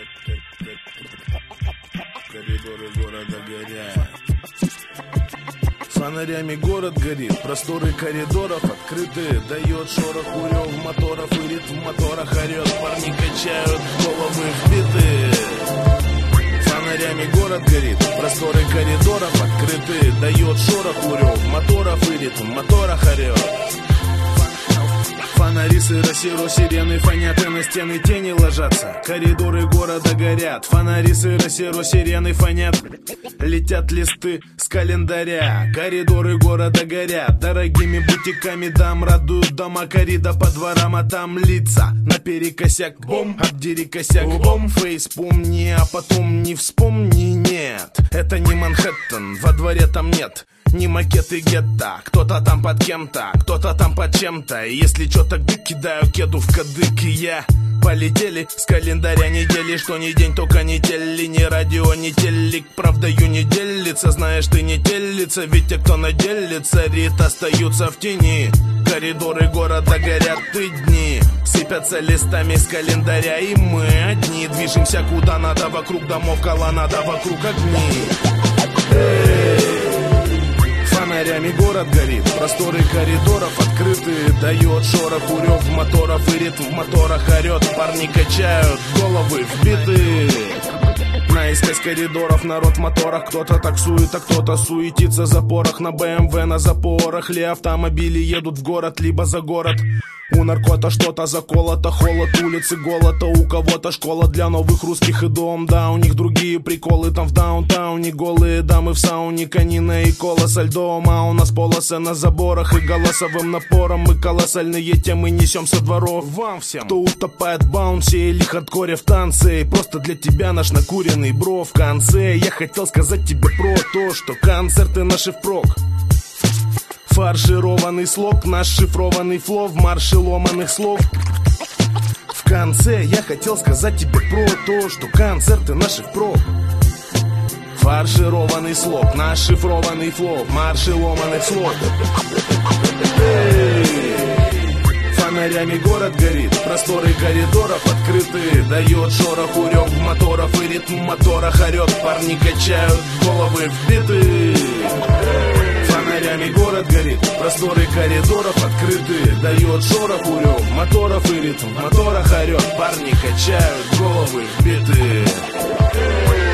Коридоры города горят. Фонарями город горит, просторы коридоров открыты. Дает шорох, урев моторов и ритм в моторах орет. Парни качают, головы вбиты. Фонарями город горит, просторы коридоров открыты. Дает шорох, урев моторов и ритм в моторах орет. Фонари сыро-серо, сирены фонят и на стены тени ложатся. Коридоры города горят, фонари сыро-серо, сирены фонят. Летят листы с календаря. Коридоры города горят, дорогими бутиками дам радуют дома. Корида по дворам, а там лица наперекосяк. Бом, обдери косяк, бом, фейс помни, а потом не вспомни, нет. Это не Манхэттен, во дворе там нет ни макеты гетто. Кто-то там под кем-то, кто-то там под чем-то. И если чё, тогда кидаю кеду в кадык. И я полетели с календаря недели. Что ни день, только не теле, ни радио, ни телек. Правдою не делится, знаешь, ты не телится. Ведь те, кто наделится, рит остаются в тени. Коридоры города горят и дни сыпятся листами с календаря. И мы одни движемся куда надо. Вокруг домов колоннада, вокруг огни. Фонарями город горит, просторы коридоров открыты. Дает шорох, урев моторов и ритм в моторах орет. Парни качают, головы вбиты. Наискось коридоров народ в моторах. Кто-то таксует, а кто-то суетится за порох. На БМВ на запорах ли автомобили едут в город, либо за город. У наркота что-то заколото, холод, улицы, голода. У кого-то школа для новых русских и дом. Да, у них другие приколы там в даунтауне. Голые дамы в сауне, конина и кола со льдом. А у нас полосы на заборах и голосовым напором. Мы колоссальные темы несем со дворов. Вам всем, кто утопает в баунсе или хардкоре в танце. Просто для тебя наш накуренный бро в конце. Я хотел сказать тебе про то, что концерты наши впрок. Фаршированный слог, наш шифрованный флоу в марше ломаных слов. В конце я хотел сказать тебе про то, что концерты наши впрок. Фаршированный слог, наш шифрованный флоу в марше ломаных слов. Фонарями город горит, просторы коридоров открыты. Дает шорох, урев моторов и ритм в моторах орет. Парни качают, головы вбиты. Фонарями город горит, просторы коридоров открыты. Дает шорох, урев моторов и ритм в моторах орет. Парни качают, головы вбиты.